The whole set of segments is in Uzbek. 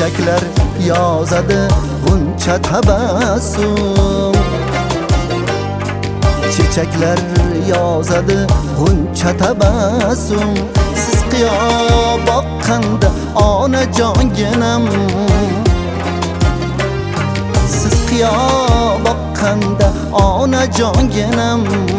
Çiçekler yozadi g'uncha tabassum. Çiçekler yozadi g'uncha tabassum. Siz qiyo boqqanda onajonginam. Siz qiyo boqqanda onajonginam.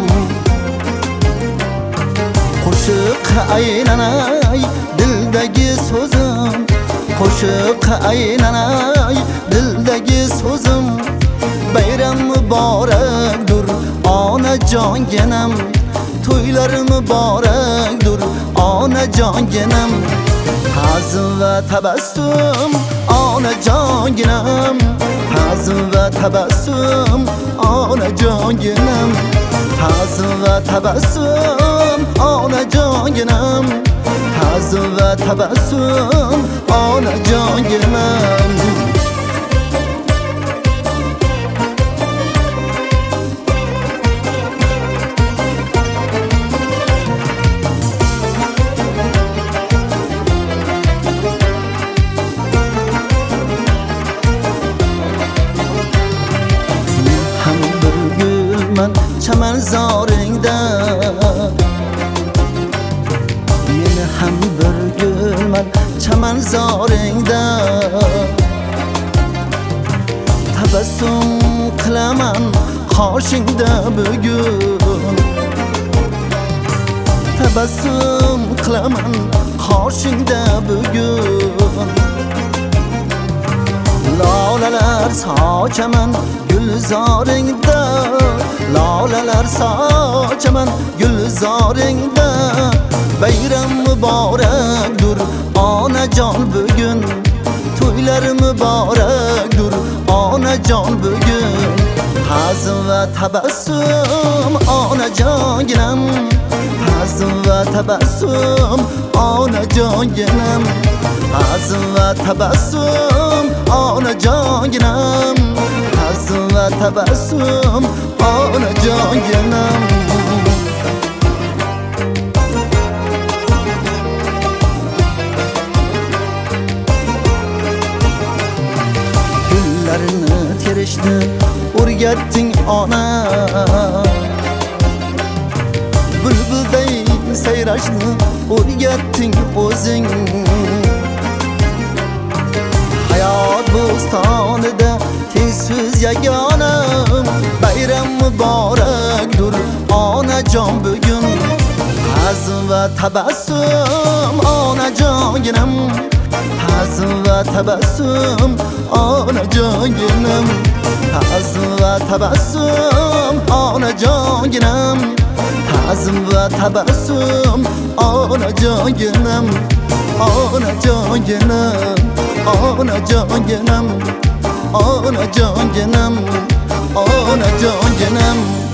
Qo'shiq aylanay dildagi so'zim, qo'shiq aylanay dildagi so'zim. Bayram muborakdur onajonginam, to'ylar muborakdur onajonginam. Hazm va tabassum onajonginam, hazm va tabassum onajonginam, hazm va tabassum onajonginam, hazm va tabassum onajonginam. Chamanzoringda men ham bir gulman chamanzoringda. Tabassum qilaman qoshingda bugun, tabassum qilaman qoshingda bugun. Lolalar sochaman gulzoringda, lolalar sochaman gulzoringda. Bayram muborakdur onajon bugun, to'ylar muborakdur onajon bugun. Hazm va tabassum onajonginam, hazm va tabassum onajonginam, hazm va tabassum onajonginam, hazm va tabassum onajonginam. Gullarini terishni o'rgatding ona, bulbulday sayrashni o'rgatding o'zing. Hayot bo'stonida tengsiz yagonam, bayram muborakdur onajon bugun. Hazm va tabassum onajonginam, hazm va tabassum onajonginam, hazm va tabassum onajonginam, hazm va tabassum onajonginam, onajonginam, onajonginam, onajonginam, onajonginam.